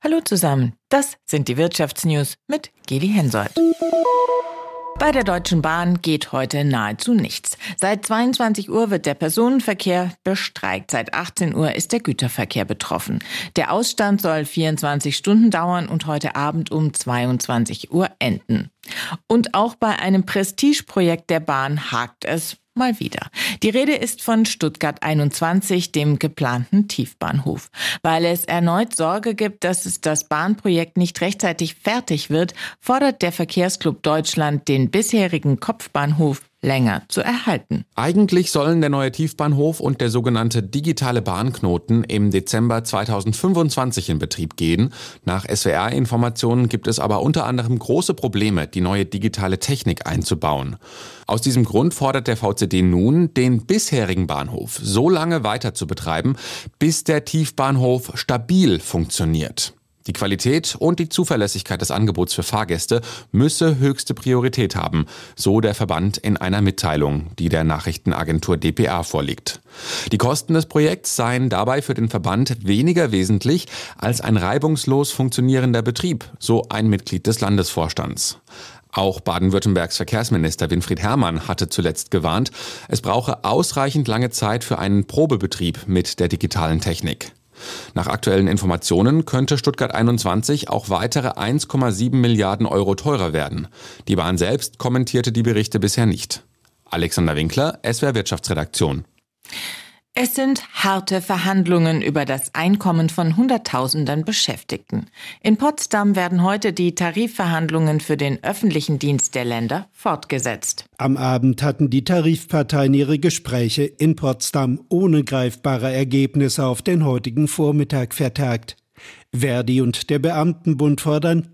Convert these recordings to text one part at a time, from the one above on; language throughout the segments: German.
Hallo zusammen, das sind die Wirtschaftsnews mit Geli Hensoldt. Bei der Deutschen Bahn geht heute nahezu nichts. Seit 22 Uhr wird der Personenverkehr bestreikt. Seit 18 Uhr ist der Güterverkehr betroffen. Der Ausstand soll 24 Stunden dauern und heute Abend um 22 Uhr enden. Und auch bei einem Prestigeprojekt der Bahn hakt es mal wieder. Die Rede ist von Stuttgart 21, dem geplanten Tiefbahnhof. Weil es erneut Sorge gibt, dass das Bahnprojekt nicht rechtzeitig fertig wird, fordert der Verkehrsclub Deutschland, den bisherigen Kopfbahnhof länger zu erhalten. Eigentlich sollen der neue Tiefbahnhof und der sogenannte digitale Bahnknoten im Dezember 2025 in Betrieb gehen. Nach SWR-Informationen gibt es aber unter anderem große Probleme, die neue digitale Technik einzubauen. Aus diesem Grund fordert der VCD nun, den bisherigen Bahnhof so lange weiter zu betreiben, bis der Tiefbahnhof stabil funktioniert. Die Qualität und die Zuverlässigkeit des Angebots für Fahrgäste müsse höchste Priorität haben, so der Verband in einer Mitteilung, die der Nachrichtenagentur dpa vorliegt. Die Kosten des Projekts seien dabei für den Verband weniger wesentlich als ein reibungslos funktionierender Betrieb, so ein Mitglied des Landesvorstands. Auch Baden-Württembergs Verkehrsminister Winfried Herrmann hatte zuletzt gewarnt, es brauche ausreichend lange Zeit für einen Probebetrieb mit der digitalen Technik. Nach aktuellen Informationen könnte Stuttgart 21 auch weitere 1,7 Milliarden Euro teurer werden. Die Bahn selbst kommentierte die Berichte bisher nicht. Alexander Winkler, SWR Wirtschaftsredaktion. Es sind harte Verhandlungen über das Einkommen von Hunderttausenden Beschäftigten. In Potsdam werden heute die Tarifverhandlungen für den öffentlichen Dienst der Länder fortgesetzt. Am Abend hatten die Tarifparteien ihre Gespräche in Potsdam ohne greifbare Ergebnisse auf den heutigen Vormittag vertagt. Verdi und der Beamtenbund fordern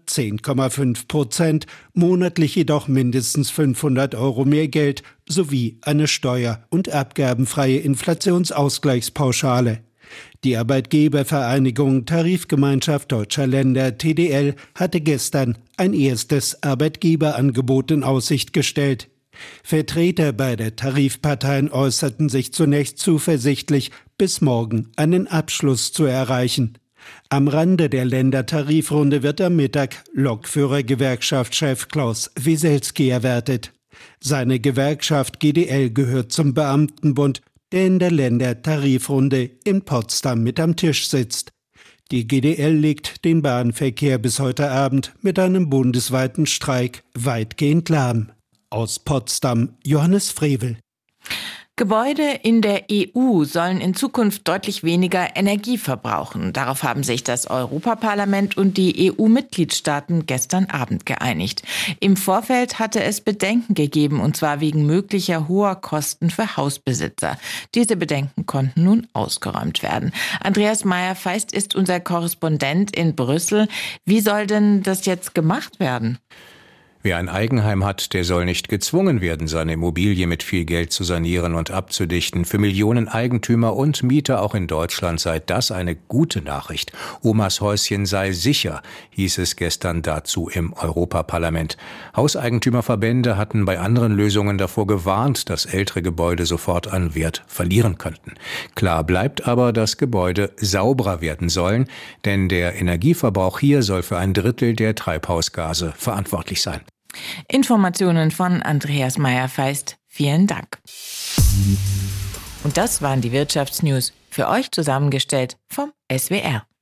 10,5%, monatlich jedoch mindestens 500 Euro mehr Geld sowie eine steuer- und abgabenfreie Inflationsausgleichspauschale. Die Arbeitgebervereinigung Tarifgemeinschaft Deutscher Länder TDL hatte gestern ein erstes Arbeitgeberangebot in Aussicht gestellt. Vertreter beider Tarifparteien äußerten sich zunächst zuversichtlich, bis morgen einen Abschluss zu erreichen. Am Rande der Ländertarifrunde wird am Mittag Lokführer-Gewerkschaftschef Klaus Wieselski erwartet. Seine Gewerkschaft GDL gehört zum Beamtenbund, der in der Ländertarifrunde in Potsdam mit am Tisch sitzt. Die GDL legt den Bahnverkehr bis heute Abend mit einem bundesweiten Streik weitgehend lahm. Aus Potsdam Johannes Frevel. Gebäude in der EU sollen in Zukunft deutlich weniger Energie verbrauchen. Darauf haben sich das Europaparlament und die EU-Mitgliedstaaten gestern Abend geeinigt. Im Vorfeld hatte es Bedenken gegeben, und zwar wegen möglicher hoher Kosten für Hausbesitzer. Diese Bedenken konnten nun ausgeräumt werden. Andreas Meyer-Feist ist unser Korrespondent in Brüssel. Wie soll denn das jetzt gemacht werden? Wer ein Eigenheim hat, der soll nicht gezwungen werden, seine Immobilie mit viel Geld zu sanieren und abzudichten. Für Millionen Eigentümer und Mieter auch in Deutschland sei das eine gute Nachricht. Omas Häuschen sei sicher, hieß es gestern dazu im Europaparlament. Hauseigentümerverbände hatten bei anderen Lösungen davor gewarnt, dass ältere Gebäude sofort an Wert verlieren könnten. Klar bleibt aber, dass Gebäude sauberer werden sollen, denn der Energieverbrauch hier soll für 1/3 der Treibhausgase verantwortlich sein. Informationen von Andreas Meyer-Feist. Vielen Dank. Und das waren die Wirtschaftsnews, für euch zusammengestellt vom SWR.